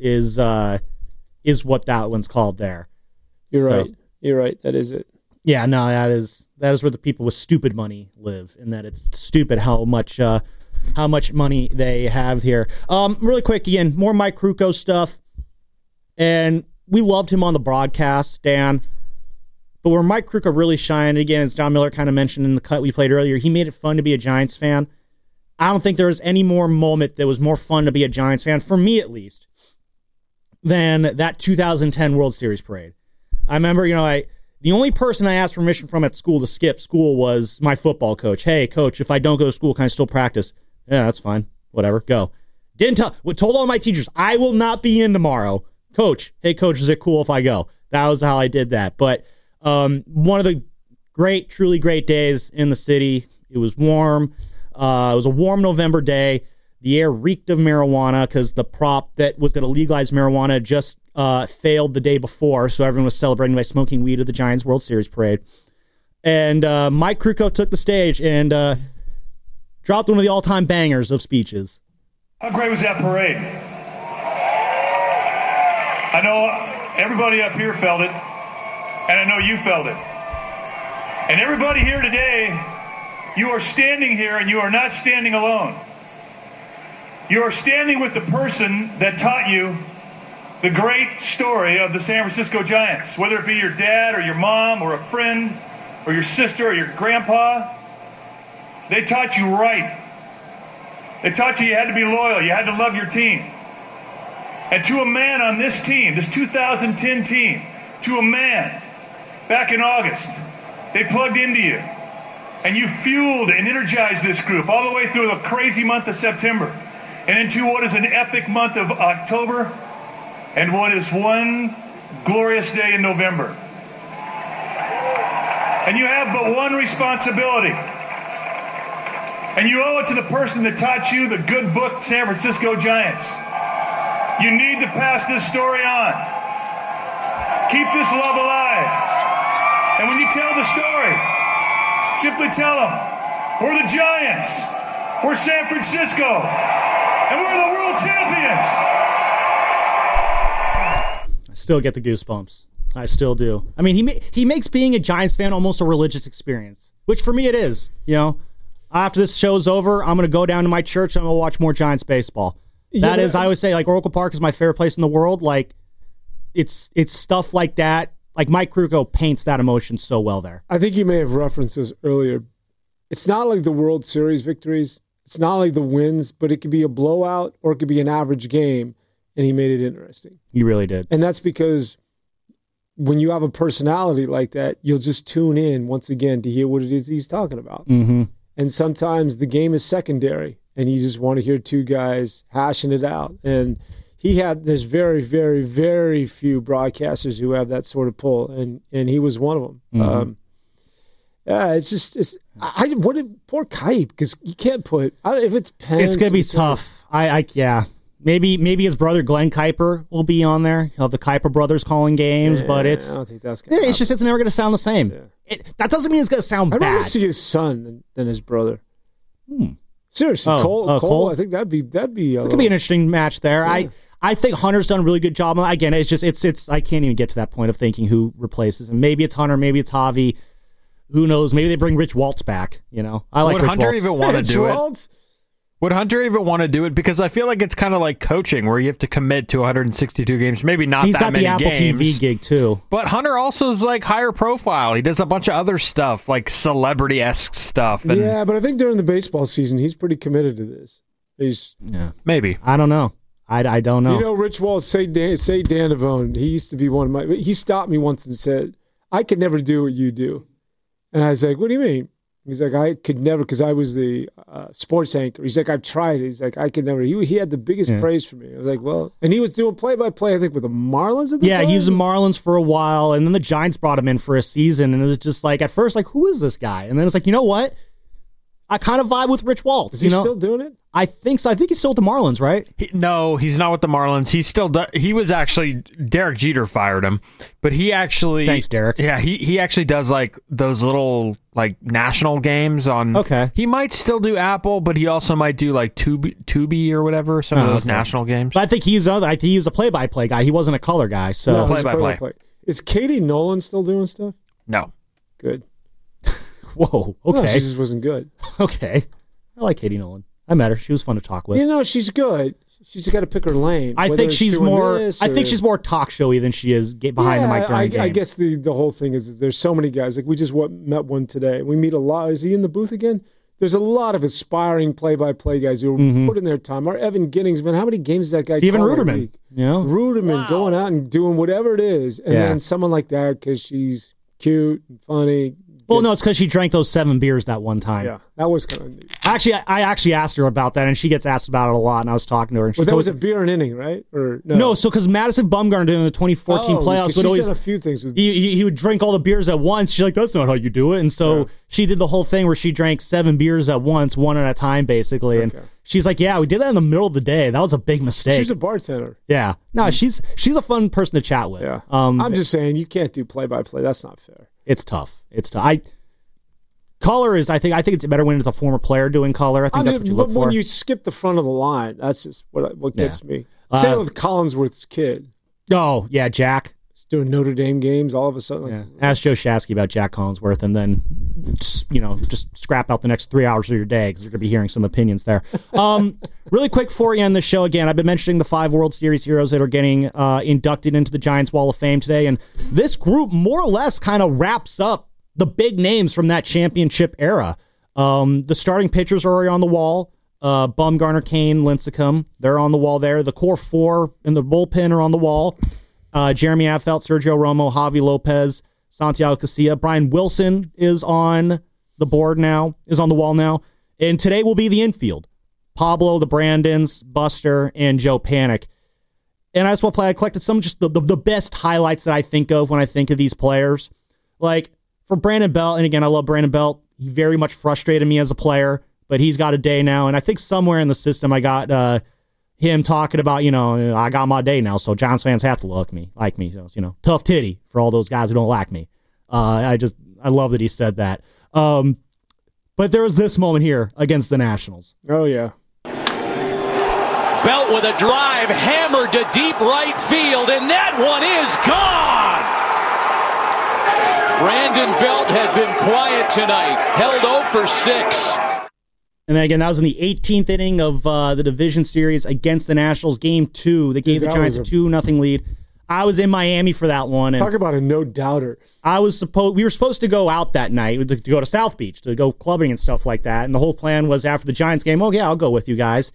Is what that one's called there. You're right. That is it. Yeah, no, that is where the people with stupid money live, and that it's stupid how much money they have here. Really quick, again, more Mike Krukow stuff, and we loved him on the broadcast, Dan. But where Mike Krukow really shined, again, as Don Miller kind of mentioned in the cut we played earlier, he made it fun to be a Giants fan. I don't think there was any more moment that was more fun to be a Giants fan, for me at least, than that 2010 World Series parade. I remember, The only person I asked permission from at school to skip school was my football coach. Hey, coach, if I don't go to school, can I still practice? Yeah, that's fine. Whatever, go. Told all my teachers, I will not be in tomorrow. Coach, hey, coach, is it cool if I go? That was how I did that. But one of the truly great days in the city. It was warm. It was a warm November day. The air reeked of marijuana because the prop that was going to legalize marijuana just failed the day before, so everyone was celebrating by smoking weed at the Giants World Series parade. And Mike Krukow took the stage and dropped one of the all-time bangers of speeches. How great was that parade? I know everybody up here felt it, and I know you felt it. And everybody here today, you are standing here and you are not standing alone. You are standing with the person that taught you the great story of the San Francisco Giants, whether it be your dad or your mom or a friend or your sister or your grandpa. They taught you right. They taught you had to be loyal. You had to love your team. And to a man on this team, this 2010 team, to a man back in August, they plugged into you. And you fueled and energized this group all the way through the crazy month of September and into what is an epic month of October and what is one glorious day in November. And you have but one responsibility. And you owe it to the person that taught you the good book, San Francisco Giants. You need to pass this story on. Keep this love alive. And when you tell the story, simply tell them, we're the Giants, we're San Francisco, and we're the world champions. I still get the goosebumps. I still do. I mean, he makes being a Giants fan almost a religious experience, which for me it is. You know, after this show's over, I'm going to go down to my church and I'm going to watch more Giants baseball. That is, I always say, like, Oracle Park is my favorite place in the world. Like, it's stuff like that. Like, Mike Krukow paints that emotion so well there. I think you may have referenced this earlier. It's not like the World Series victories. It's not like the wins, but it could be a blowout or it could be an average game, and he made it interesting. He really did. And that's because when you have a personality like that, you'll just tune in once again to hear what it is he's talking about. Mm-hmm. And sometimes the game is secondary, and you just want to hear two guys hashing it out. And there's very, very, very few broadcasters who have that sort of pull, and he was one of them. Mm-hmm. Poor Kipe, because you can't put, if it's Pence. It's going to be tough. Yeah. Maybe his brother Glenn Kuiper will be on there. He'll have the Kuiper brothers calling games, but I don't think that's going to happen. It's never going to sound the same. Yeah. That doesn't mean it's going to sound bad. I'd rather see his son than his brother. Seriously, Cole. I think that'd be. It could be an interesting match there. Yeah. I think Hunter's done a really good job. Again, it's I can't even get to that point of thinking who replaces him. Maybe it's Hunter, maybe it's Javi. Who knows? Maybe they bring Rich Waltz back. You know, I like Would Rich Hunter Waltz. even want to do it? Would Hunter even want to do it? Because I feel like it's kind of like coaching, where you have to commit to 162 games. Maybe not that many games. He's got the Apple TV gig too. But Hunter also is like higher profile. He does a bunch of other stuff, like celebrity-esque stuff. And yeah, but I think during the baseball season, he's pretty committed to this. Maybe. I don't know. I don't know. You know, Rich Waltz, say Dan Devone. He used to be one of my. He stopped me once and said, "I could never do what you do." And I was like, "What do you mean?" He's like, "I could never," because I was the sports anchor. He's like, "I've tried it." He's like, "I could never." He had the biggest praise for me. I was like, "Well," and he was doing play-by-play, I think, with the Marlins at the time. Yeah, he was the Marlins for a while, and then the Giants brought him in for a season, and it was just like, at first, like, who is this guy? And then it's like, you know what? I kind of vibe with Rich Waltz. Is he still doing it? I think so. I think he's still with the Marlins, right? No, he's not with the Marlins. He was actually, Derek Jeter fired him, but he actually. Thanks, Derek. Yeah, he actually does like those little like national games on. Okay. He might still do Apple, but he also might do like Tubi or whatever, some of those national games. But I think he's a play-by-play guy. He wasn't a color guy. So no, play-by-play. Is Katie Nolan still doing stuff? No. Good. Whoa. Okay. No, she just wasn't good. Okay. I like Katie Nolan. I met her. She was fun to talk with. You know, she's good. She's got to pick her lane. I think she's more talk showy than she is behind the mic during game. I guess the whole thing is there's so many guys. Like we just met one today. We meet a lot. Is he in the booth again? There's a lot of aspiring play-by-play guys who are putting their time. Our Evan Giddings, man, how many games does that guy Steven call Ruderman. Ruderman going out and doing whatever it is. And then someone like that, because she's cute and funny. Well, no, it's because she drank those 7 beers that one time. Yeah, that was kind of neat. Actually, I actually asked her about that, and she gets asked about it a lot, and I was talking to her. And she that was a beer an inning, right? Or no, so because Madison Bumgarner in the 2014 playoffs would always done a few things with he would drink all the beers at once. She's like, that's not how you do it. And so she did the whole thing where she drank 7 beers at once, one at a time, basically. And she's like, yeah, we did that in the middle of the day. That was a big mistake. She's a bartender. Yeah. No, she's a fun person to chat with. Yeah. I'm just saying, you can't do play-by-play. That's not fair. It's tough. Color is, I think it's better when it's a former player doing color. I think that's what you look for. When you skip the front of the line, that's just what gets me. Same with Collinsworth's kid. Oh, yeah, Jack. He's doing Notre Dame games all of a sudden. Ask Joe Shasky about Jack Collinsworth, and then just scrap out the next 3 hours of your day because you're going to be hearing some opinions there. Really quick before we end the show, again, I've been mentioning the 5 World Series heroes that are getting inducted into the Giants Wall of Fame today, and this group more or less kind of wraps up the big names from that championship era. The starting pitchers are already on the wall. Bumgarner, Kane, Lincecum, they're on the wall there. The core 4 in the bullpen are on the wall. Jeremy Affeldt, Sergio Romo, Javi Lopez, Santiago Casilla. Brian Wilson is on the board now, is on the wall now. And today will be the infield. Pablo, the Brandons, Buster, and Joe Panik. And I just want to play, I collected some just the best highlights that I think of when I think of these players. Like, for Brandon Belt, and again, I love Brandon Belt. He very much frustrated me as a player, but he's got a day now. And I think somewhere in the system, I got him talking about, I got my day now, so Giants fans have to like me. So, tough titty for all those guys who don't like me. I love that he said that. But there was this moment here against the Nationals. Oh, yeah. Belt with a drive, hammered to deep right field, and that one is gone! Brandon Belt had been quiet tonight, held 0 for 6. And then again, that was in the 18th inning of the division series against the Nationals, Game 2. They gave the Giants a 2-0 lead. I was in Miami for that one. And talk about a no-doubter. We were supposed to go out that night, to go to South Beach, to go clubbing and stuff like that. And the whole plan was after the Giants game, oh, yeah, I'll go with you guys.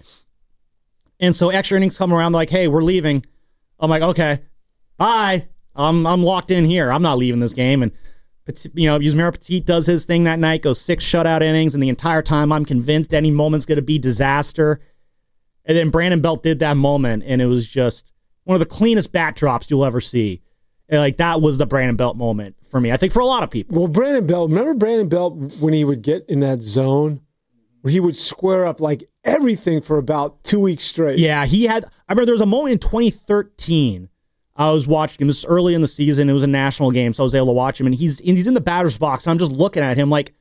And so extra innings come around, like, hey, we're leaving. I'm like, okay, bye. I'm locked in here. I'm not leaving this game. And Yusmeiro Petit does his thing that night, goes 6 shutout innings, and the entire time I'm convinced any moment's going to be disaster. And then Brandon Belt did that moment, and it was just one of the cleanest bat drops you'll ever see. And that was the Brandon Belt moment for me, I think, for a lot of people. Well, remember Brandon Belt when he would get in that zone where he would square up like everything for about 2 weeks straight? Yeah, I remember there was a moment in 2013. I was watching him. This was early in the season. It was a national game, so I was able to watch him. And he's in the batter's box. And I'm just looking at him like,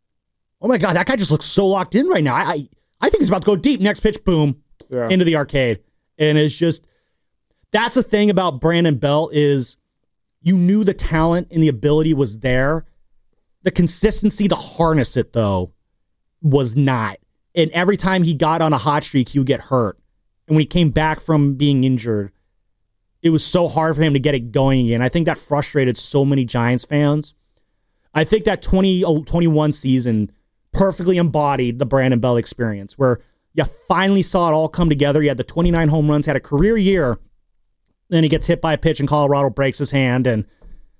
oh my God, that guy just looks so locked in right now. I think he's about to go deep. Next pitch, boom, into the arcade. And it's just, that's the thing about Brandon Belt is you knew the talent and the ability was there. The consistency to harness it, though, was not. And every time he got on a hot streak, he would get hurt. And when he came back from being injured, it was so hard for him to get it going again. I think that frustrated so many Giants fans. I think that 2021 season perfectly embodied the Brandon Belt experience, where you finally saw it all come together. You had the 29 home runs, had a career year. Then he gets hit by a pitch in Colorado, breaks his hand. And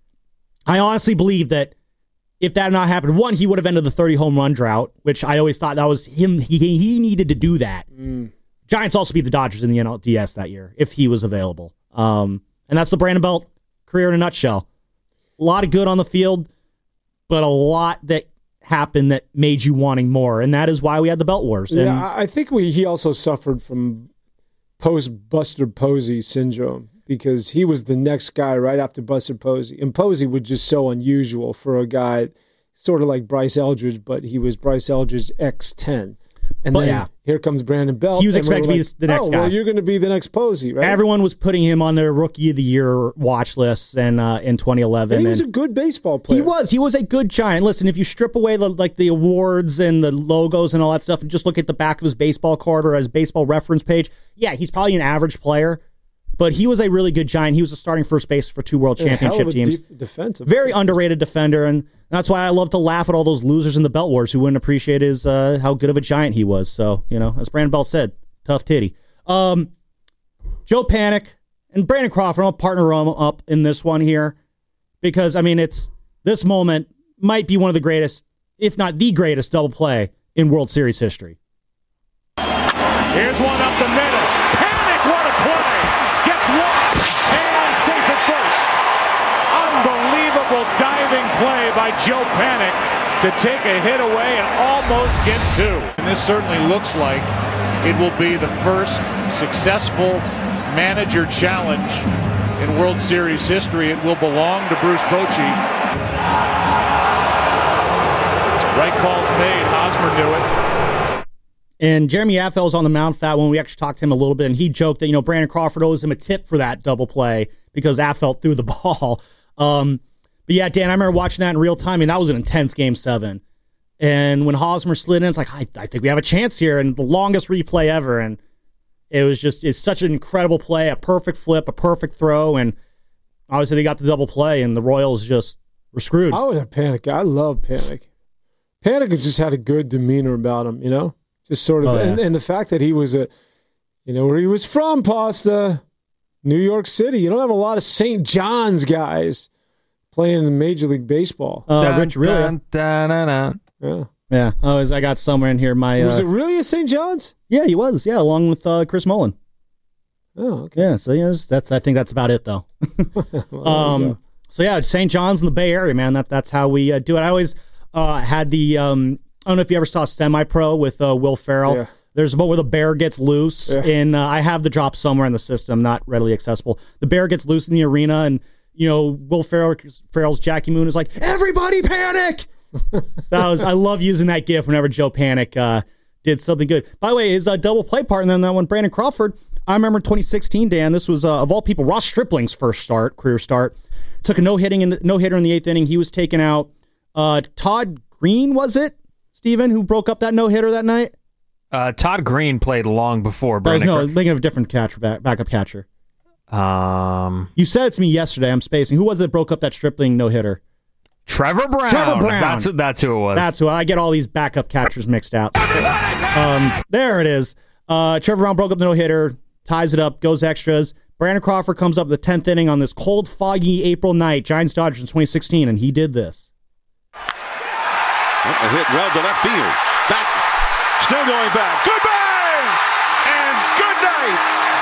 I honestly believe that if that had not happened, one, he would have ended the 30 home run drought, which I always thought that was him. He needed to do that. Giants also beat the Dodgers in the NLDS that year if he was available. And that's the Brandon Belt career in a nutshell. A lot of good on the field, but a lot that happened that made you wanting more. And that is why we had the Belt Wars. And I think he also suffered from post-Buster Posey syndrome because he was the next guy right after Buster Posey. And Posey was just so unusual for a guy sort of like Bryce Eldridge, but he was Bryce Eldridge's X10. And then here comes Brandon Belt. He was expected to be the next guy. Well, you're going to be the next Posey, right? Everyone was putting him on their Rookie of the Year watch lists in 2011. And he was a good baseball player. He was a good Giant. Listen, if you strip away the awards and the logos and all that stuff and just look at the back of his baseball card or his baseball reference page, yeah, he's probably an average player. But he was a really good Giant. He was a starting first base for 2 World Championship teams. Defensive. Very underrated defender, and that's why I love to laugh at all those losers in the Belt Wars who wouldn't appreciate his how good of a Giant he was. So, as Brandon Belt said, tough titty. Joe Panik and Brandon Crawford, I'll partner them up in this one here because, it's this moment might be one of the greatest, if not the greatest, double play in World Series history. Here's one up the middle. Panic, what a play! Gets one and safe at first. Unbelievable diving play by Joe Panic to take a hit away and almost get two. And this certainly looks like it will be the first successful manager challenge in World Series history. It will belong to Bruce Bochy. Right calls made. Hosmer knew it. And Jeremy Affeldt was on the mound for that one. We actually talked to him a little bit, and he joked that, Brandon Crawford owes him a tip for that double play because Affeldt threw the ball. But yeah, Dan, I remember watching that in real time, and that was an intense Game 7. And when Hosmer slid in, it's like, I think we have a chance here, and the longest replay ever. And it's such an incredible play, a perfect flip, a perfect throw, and obviously they got the double play, and the Royals just were screwed. I was a Panic guy. I love Panic. Panic just had a good demeanor about him, Just sort of, and the fact that he was where he was from, Pasta, New York City. You don't have a lot of St. John's guys playing in Major League Baseball. Rich, really? Yeah. I got somewhere in here. Was it really a St. John's? Yeah, he was. Yeah, along with Chris Mullin. Oh, okay. Yeah, so I think that's about it though. So yeah, St. John's in the Bay Area, man. That's how we do it. I always had the. I don't know if you ever saw Semi-Pro with Will Ferrell. Yeah. There's a moment where the bear gets loose, and I have the drop somewhere in the system, not readily accessible. The bear gets loose in the arena, and Will Ferrell's Jackie Moon is like, "Everybody panic!" I love using that gif whenever Joe Panic did something good. By the way, his double play partner in that one, Brandon Crawford. I remember 2016, Dan. This was of all people, Ross Stripling's first career start. Took a no-hitter in the 8th inning. He was taken out. Todd Green, was it, Steven, who broke up that no-hitter that night? Todd Green played long before Brandon. Thinking of a different catcher, backup catcher. You said it to me yesterday. I'm spacing. Who was it that broke up that Stripling no-hitter? Trevor Brown. That's who it was. That's who. I get all these backup catchers mixed out. There it is. Trevor Brown broke up the no-hitter, ties it up, goes extras. Brandon Crawford comes up the 10th inning on this cold, foggy April night, Giants-Dodgers in 2016, and he did this. A hit well to left field. Back. Still going back. Goodbye! And good night!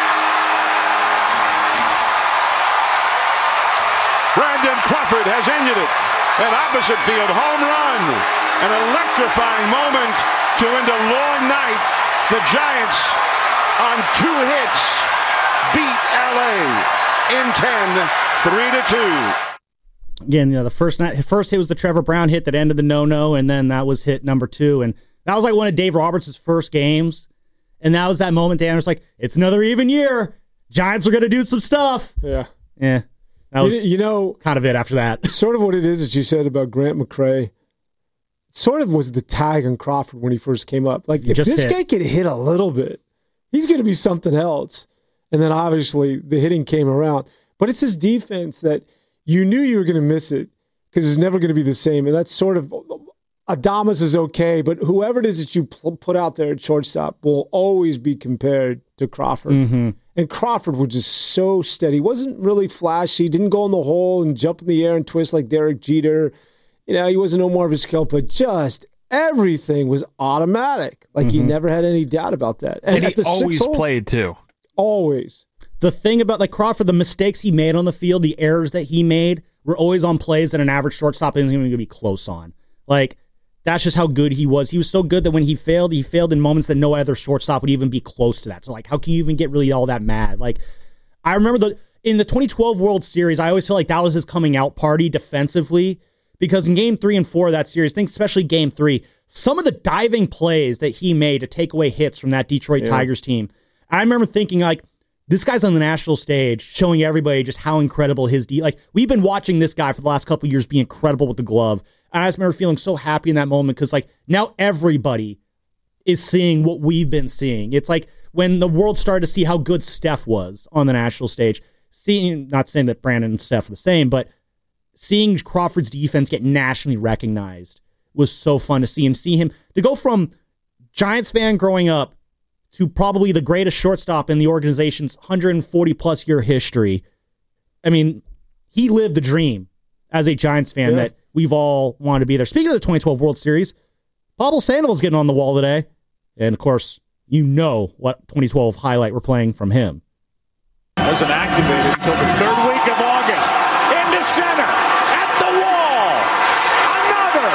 Brandon Crawford has ended it. An opposite field home run. An electrifying moment to end a long night. The Giants on 2 hits beat LA in 10, 3-2. Again, the first hit was the Trevor Brown hit that ended the no-no, and then that was hit number 2. And that was like one of Dave Roberts' first games. And that was that moment Dan was like, it's another even year. Giants are going to do some stuff. Yeah. Yeah. That was kind of it after that. Sort of what it is, as you said about Grant McCray, sort of was the tag on Crawford when he first came up. Like, if this guy could hit a little bit, he's going to be something else. And then obviously the hitting came around. But it's his defense that you knew you were going to miss it because it was never going to be the same. And that's sort of, Adames is okay, but whoever it is that you put out there at shortstop will always be compared to Crawford. Mm-hmm. And Crawford was just so steady. Wasn't really flashy, didn't go in the hole and jump in the air and twist like Derek Jeter. He wasn't no more of a skill, but just everything was automatic. Like, you never had any doubt about that. And he always played, too. Always. The thing about Crawford, the mistakes he made on the field, the errors that he made were always on plays that an average shortstop isn't even going to be close on. Like, that's just how good he was. He was so good that when he failed in moments that no other shortstop would even be close to that. So, how can you even get really all that mad? Like, I remember in the 2012 World Series, I always feel like that was his coming out party defensively, because in Game 3 and 4 of that series, I think especially Game 3, some of the diving plays that he made to take away hits from that Detroit Tigers team, I remember thinking, this guy's on the national stage showing everybody just how incredible his we've been watching this guy for the last couple of years be incredible with the glove. And I just remember feeling so happy in that moment because now everybody is seeing what we've been seeing. It's like when the world started to see how good Steph was on the national stage, not saying that Brandon and Steph are the same, but seeing Crawford's defense get nationally recognized was so fun to see, and see him to go from Giants fan growing up to probably the greatest shortstop in the organization's 140-plus year history. I mean, he lived the dream as a Giants fan that we've all wanted to be there. Speaking of the 2012 World Series, Pablo Sandoval's getting on the wall today. And, of course, you know what 2012 highlight we're playing from him. Wasn't activated until the third week of August. Into center. At the wall. Another.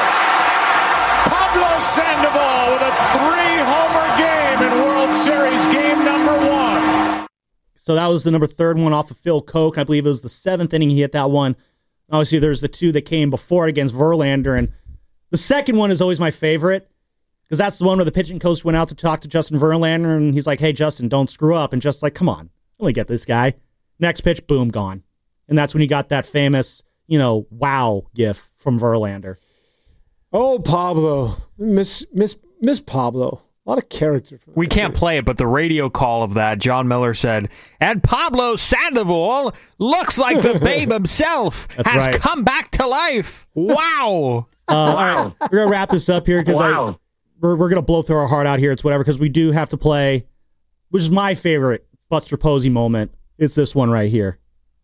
Pablo Sandoval with a 3-homer game in World Series game number 1. So that was the number 3rd one off of Phil Koch. I believe it was the 7th inning he hit that one. Obviously, there's the 2 that came before it against Verlander. And the second one is always my favorite. Because that's the one where the pitching coach went out to talk to Justin Verlander, and he's like, hey, Justin, don't screw up. And just like, come on, let me get this guy. Next pitch, boom, gone. And that's when you got that famous, wow gif from Verlander. Oh, Pablo. Miss Pablo. A lot of character. We can't play it, but the radio call of that, John Miller said, and Pablo Sandoval looks like the babe himself has come back to life. Wow. All right, we're going to wrap this up here because we're going to blow through our heart out here. It's whatever, because we do have to play, which is my favorite Buster Posey moment. It's this one right here.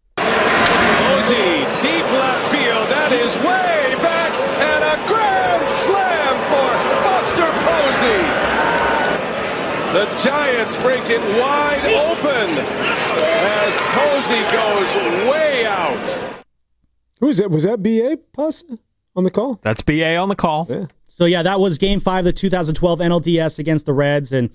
Posey, deep left field. That is way back, and a grand slam for Buster Posey. The Giants break it wide open as Posey goes way out. Who is that? Was that B.A. Pasa on the call? That's B.A. on the call. Yeah. So, yeah, that was Game 5 of the 2012 NLDS against the Reds, and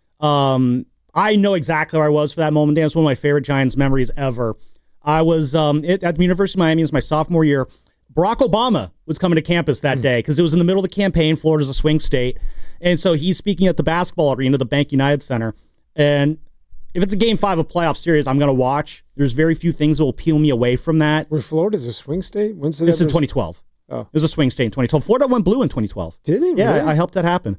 I know exactly where I was for that moment. It's one of my favorite Giants memories ever. I was at the University of Miami. It was my sophomore year. Barack Obama was coming to campus that day because it was in the middle of the campaign. Florida's a swing state. And so he's speaking at the basketball arena, the Bank United Center. And if it's a Game 5 of playoff series, I'm going to watch. There's very few things that will peel me away from that. Where Florida's a swing state? When's this in 2012. Oh. It was a swing state in 2012. Florida went blue in 2012. Did it? Yeah, really? I helped that happen.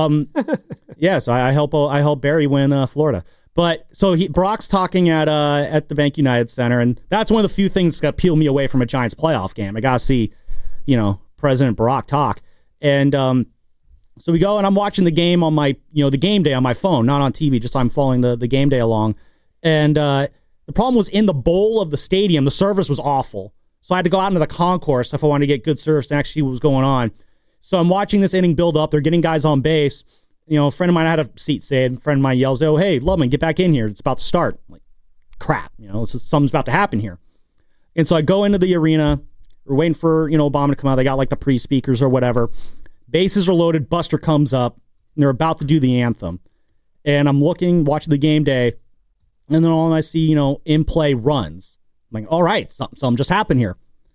Yes, I helped Barry win Florida. But so Barack's talking at the Bank United Center, and that's one of the few things that peel me away from a Giants playoff game. I got to see, President Barack talk. And so we go, and I'm watching the game on my, the game day on my phone, not on TV, just I'm following the game day along. And the problem was in the bowl of the stadium, the service was awful. So I had to go out into the concourse if I wanted to get good service and actually see what was going on. So I'm watching this inning build up. They're getting guys on base. A friend of mine had a seat saved. A friend of mine yells, oh, hey, Lubman, get back in here. It's about to start. I'm like, crap, something's about to happen here. And so I go into the arena. We're waiting for, Obama to come out. They got like the pre-speakers or whatever. Bases are loaded. Buster comes up, and they're about to do the anthem. And I'm watching the game day, and then all I see, in play runs. I'm like, all right, something just happened here.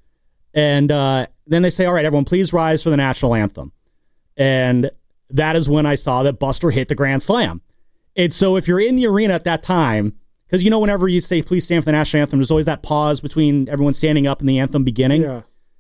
And then they say, all right, everyone, please rise for the national anthem. And that is when I saw that Buster hit the grand slam. And so if you're in the arena at that time, because whenever you say, please stand for the national anthem, there's always that pause between everyone standing up and the anthem beginning. Yeah.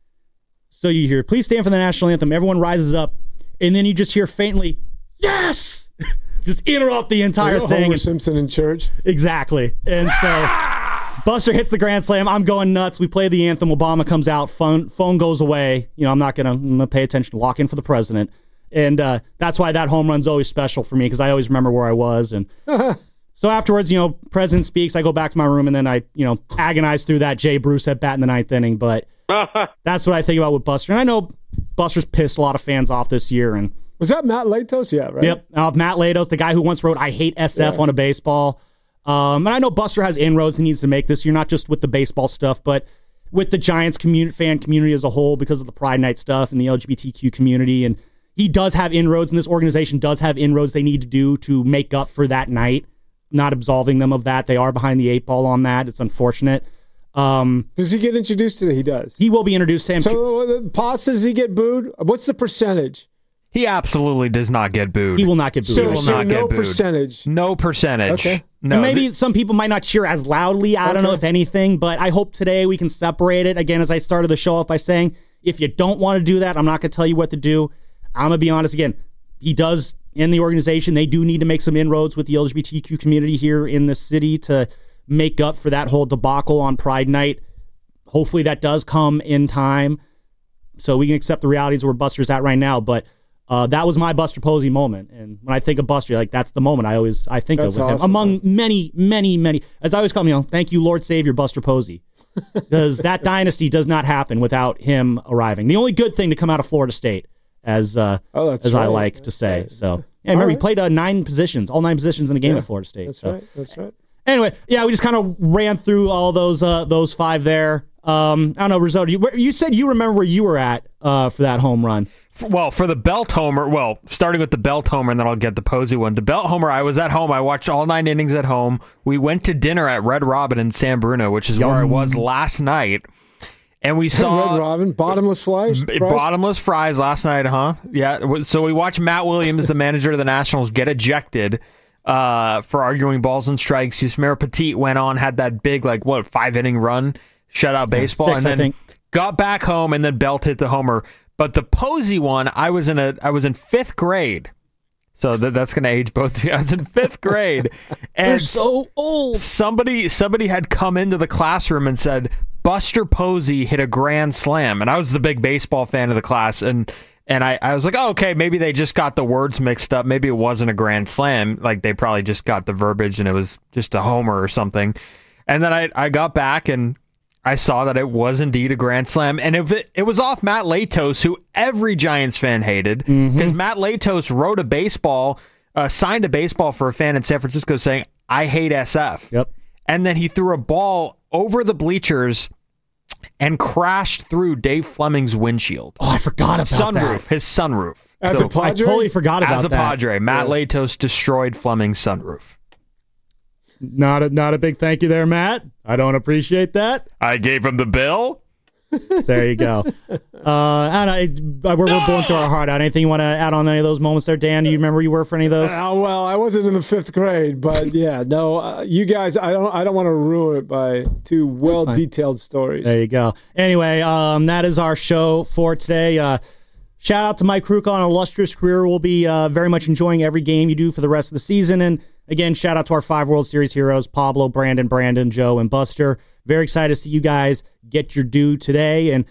So you hear, please stand for the national anthem. Everyone rises up. And then you just hear faintly, yes! Just interrupt the entire thing. Homer Simpson in church. Exactly. And so Buster hits the grand slam. I'm going nuts. We play the anthem. Obama comes out. Phone goes away. I'm going to pay attention. Lock in for the president. And that's why that home run's always special for me, because I always remember where I was. And so afterwards, president speaks. I go back to my room, and then I, agonize through that Jay Bruce at bat in the 9th inning. But that's what I think about with Buster. And I know Buster's pissed a lot of fans off this year. And was that Matt Latos? Yeah, right? Yep. Matt Latos, the guy who once wrote I Hate SF on a baseball. And I know Buster has inroads he needs to make this year, not just with the baseball stuff, but with the Giants fan community as a whole, because of the Pride Night stuff and the LGBTQ community. And he does have inroads, and this organization does have inroads they need to do to make up for that night. I'm not absolving them of that. They are behind the 8 ball on that. It's unfortunate. Does he get introduced today? He does. He will be introduced to him. So, Pasta, does he get booed? What's the percentage? He absolutely does not get booed. He will not get booed. So no percentage. No percentage. Okay. No. And maybe some people might not cheer as loudly. I don't know, if anything, but I hope today we can separate it. Again, as I started the show off by saying, if you don't want to do that, I'm not going to tell you what to do. I'm going to be honest again. He does, in the organization, they do need to make some inroads with the LGBTQ community here in the city to make up for that whole debacle on Pride Night. Hopefully that does come in time so we can accept the realities where Buster's at right now. But that was my Buster Posey moment. And when I think of Buster, that's the moment I think of with him. Among many, many, many, as I always call him, thank you, Lord Savior Buster Posey. because that dynasty does not happen without him arriving. The only good thing to come out of Florida State, as I like to say. Right. So, yeah, remember he played all 9 positions in a game at Florida State. That's right. Anyway, yeah, we just kind of ran through all those 5 there. I don't know, Risotto, you said you remember where you were at for that home run. Well, for the Belt homer, starting with the Belt homer, and then I'll get the Posey one. The Belt homer, I was at home. I watched all 9 innings at home. We went to dinner at Red Robin in San Bruno, which is where I was last night. And we saw Red Robin, bottomless fries? Bottomless fries last night, huh? Yeah. So we watched Matt Williams, the manager of the Nationals, get ejected for arguing balls and strikes. Yusmeiro Petit went on, had that big, 5-inning run, shutout baseball, 6, and then got back home, and then Belt hit the homer. But the Posey one, I was in 5th grade. So that's going to age both of you. I was in 5th grade. And we're so old. Somebody had come into the classroom and said, Buster Posey hit a grand slam. And I was the big baseball fan of the class. And I was like, oh, okay, maybe they just got the words mixed up. Maybe it wasn't a grand slam. Like, they probably just got the verbiage and it was just a homer or something. And then I got back and I saw that it was indeed a grand slam, and it was off Matt Latos, who every Giants fan hated, because Matt Latos wrote signed a baseball for a fan in San Francisco saying, I hate SF. Yep. And then he threw a ball over the bleachers and crashed through Dave Fleming's windshield. Oh, I forgot about that. His sunroof. As a Padre? I totally forgot about that. As a Padre, Matt Latos destroyed Fleming's sunroof. Not a big thank you there, Matt. I don't appreciate that. I gave him the bill. There you go. And we're going through our heart out. Anything you want to add on any of those moments there, Dan? Do you remember where you were for any of those? Well, I wasn't in the 5th grade, but yeah, no. You guys, I don't want to ruin it by 2 well-detailed stories. There you go. Anyway, that is our show for today. Shout out to Mike Krukow on an illustrious career. We'll be very much enjoying every game you do for the rest of the season. And again, shout out to our 5 World Series heroes, Pablo, Brandon, Joe, and Buster. Very excited to see you guys get your due today. And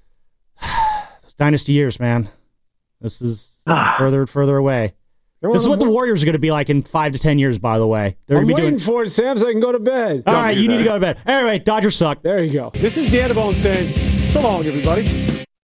those dynasty years, man. This is further and further away. This is what the Warriors are going to be like in 5 to 10 years, by the way. I'm waiting for it, Sam, so I can go to bed. All right, you need to go to bed. Anyway, Dodgers suck. There you go. This is Dan Devone saying, so long, everybody.